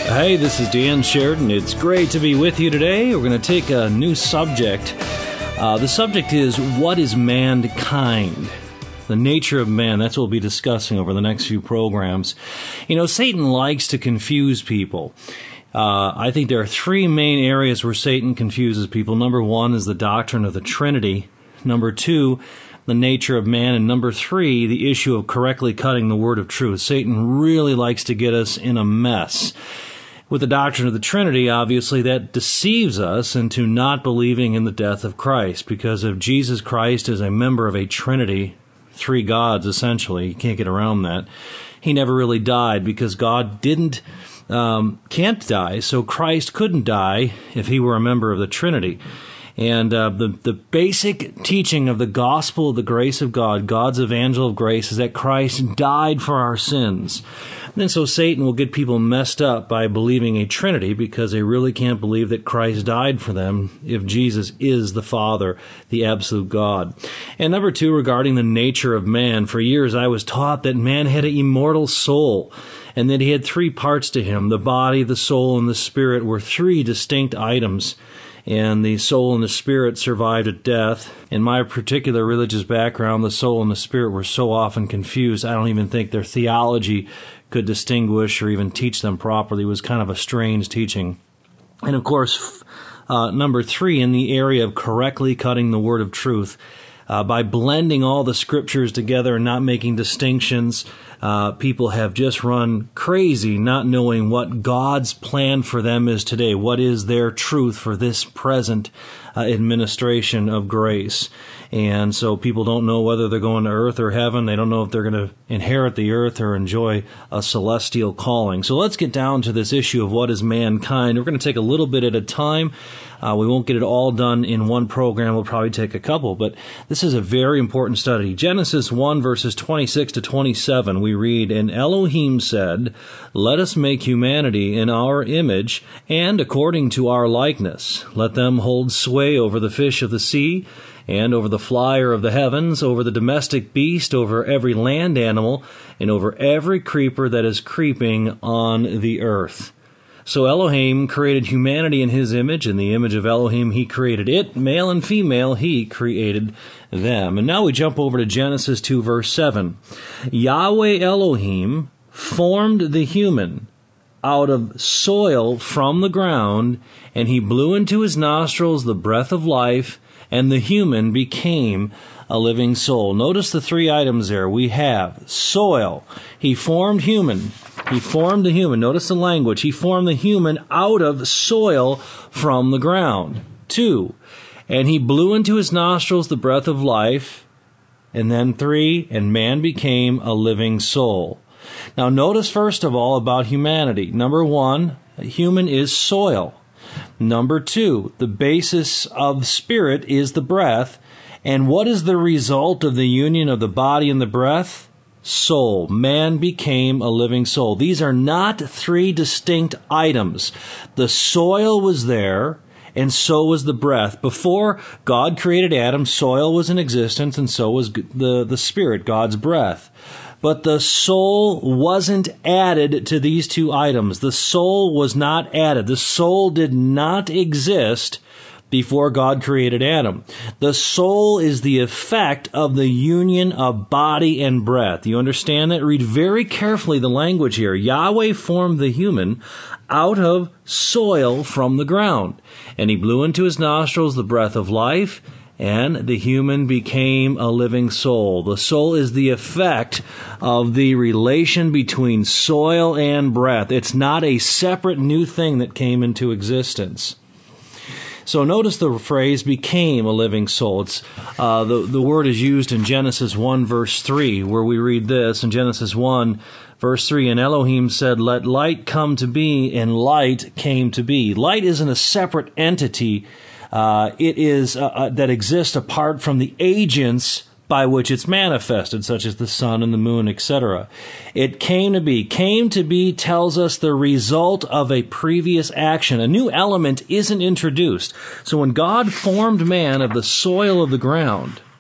Hey, this is Dan Sheridan. It's great to be with you today. We're going to take a new subject. The subject is, what is mankind? The nature of man. That's what we'll be discussing over the next few programs. You know, Satan likes to confuse people. I think there are three main areas where Satan confuses people. Number one is the doctrine of the Trinity. Number two, the nature of man. And number three, the issue of correctly cutting the word of truth. Satan really likes to get us in a mess. With the doctrine of the Trinity, obviously, that deceives us into not believing in the death of Christ, because if Jesus Christ is a member of a Trinity, three gods, essentially, you can't get around that, he never really died, because God can't die, so Christ couldn't die if he were a member of the Trinity. And the basic teaching of the gospel of the grace of God, God's evangel of grace, is that Christ died for our sins. And so Satan will get people messed up by believing a Trinity, because they really can't believe that Christ died for them if Jesus is the Father, the absolute God. And number two, regarding the nature of man, for years I was taught that man had an immortal soul, and that he had three parts to him. The body, the soul, and the spirit were three distinct items. And the soul and the spirit survived at death. In my particular religious background, the soul and the spirit were so often confused, I don't even think their theology could distinguish or even teach them properly. It was kind of a strange teaching. And of course, number three, in the area of correctly cutting the word of truth, by blending all the scriptures together and not making distinctions, people have just run crazy, not knowing what God's plan for them is today. What is their truth for this present administration of grace? And so people don't know whether they're going to earth or heaven. They don't know if they're going to inherit the earth or enjoy a celestial calling. So let's get down to this issue of what is mankind. We're going to take a little bit at a time. We won't get it all done in one program. We'll probably take a couple, but this is a very important study. Genesis 1, verses 26 to 27, we read, "And Elohim said, Let us make humanity in our image, and according to our likeness. Let them hold sway over the fish of the sea, and over the flyer of the heavens, over the domestic beast, over every land animal, and over every creeper that is creeping on the earth." So Elohim created humanity in his image. In the image of Elohim, he created it. Male and female, he created them. And now we jump over to Genesis 2, verse 7. "Yahweh Elohim formed the human out of soil from the ground, and he blew into his nostrils the breath of life, and the human became a living soul." Notice the three items there. We have soil. He formed human. He formed the human. Notice the language. He formed the human out of soil from the ground. 2, and he blew into his nostrils the breath of life. And then 3, and man became a living soul. Now notice first of all about humanity. Number 1, human is soil. Number 2, the basis of spirit is the breath. And what is the result of the union of the body and the breath? Soul. Man became a living soul. These are not three distinct items. The soil was there, and so was the breath. Before God created Adam, soil was in existence, and so was the spirit, God's breath. But the soul wasn't added to these two items. The soul was not added. The soul did not exist before God created Adam. The soul is the effect of the union of body and breath. You understand that? Read very carefully the language here. Yahweh formed the human out of soil from the ground, and he blew into his nostrils the breath of life, and the human became a living soul. The soul is the effect of the relation between soil and breath. It's not a separate new thing that came into existence. So notice the phrase became a living soul. It's the word is used in Genesis 1, verse 3, where we read this in Genesis 1, verse 3, "And Elohim said, Let light come to be, and light came to be." Light isn't a separate entity. It is that exists apart from the agents by which it's manifested, such as the sun and the moon, etc. It came to be. Came to be tells us the result of a previous action. A new element isn't introduced. So when God formed man of the soil of the ground,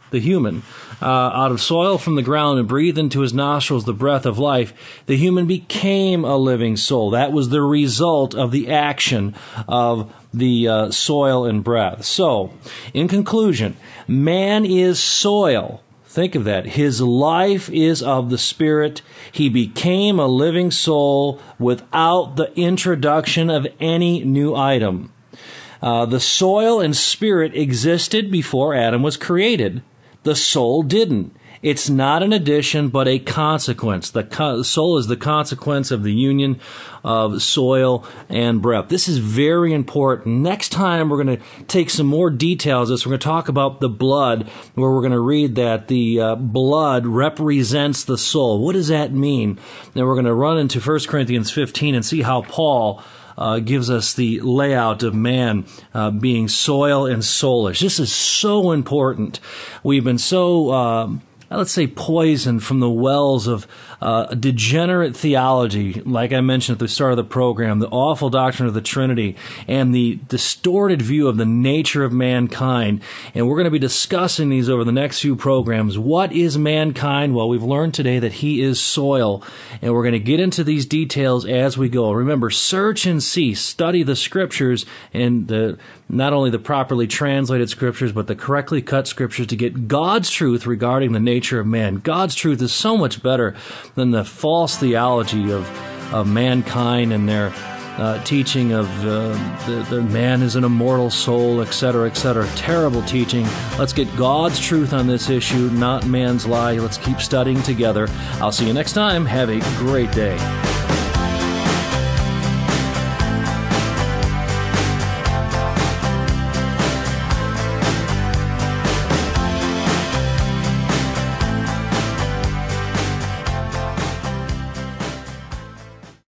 the human, out of soil from the ground and breathed into his nostrils the breath of life, the human became a living soul. That was the result of the action of the soil and breath. So, in conclusion, man is soil. Think of that. His life is of the Spirit. He became a living soul without the introduction of any new item. The soil and spirit existed before Adam was created. The soul didn't. It's not an addition, but a consequence. The soul is the consequence of the union of soil and breath. This is very important. Next time, we're going to take some more details of this. We're going to talk about the blood, where we're going to read that the blood represents the soul. What does that mean? Then we're going to run into 1 Corinthians 15 and see how Paul gives us the layout of man being soil and soulish. This is so important. We've been so let's say poisoned from the wells of degenerate theology, like I mentioned at the start of the program, the awful doctrine of the Trinity, and the distorted view of the nature of mankind. And we're going to be discussing these over the next few programs. What is mankind? Well, we've learned today that he is soil, and we're going to get into these details as we go. Remember, search and see, study the Scriptures, and not only the properly translated Scriptures, but the correctly cut Scriptures to get God's truth regarding the nature of man. God's truth is so much better than the false theology of mankind and their teaching of the man is an immortal soul, etc., etc. Terrible teaching. Let's get God's truth on this issue, not man's lie. Let's keep studying together. I'll see you next time. Have a great day.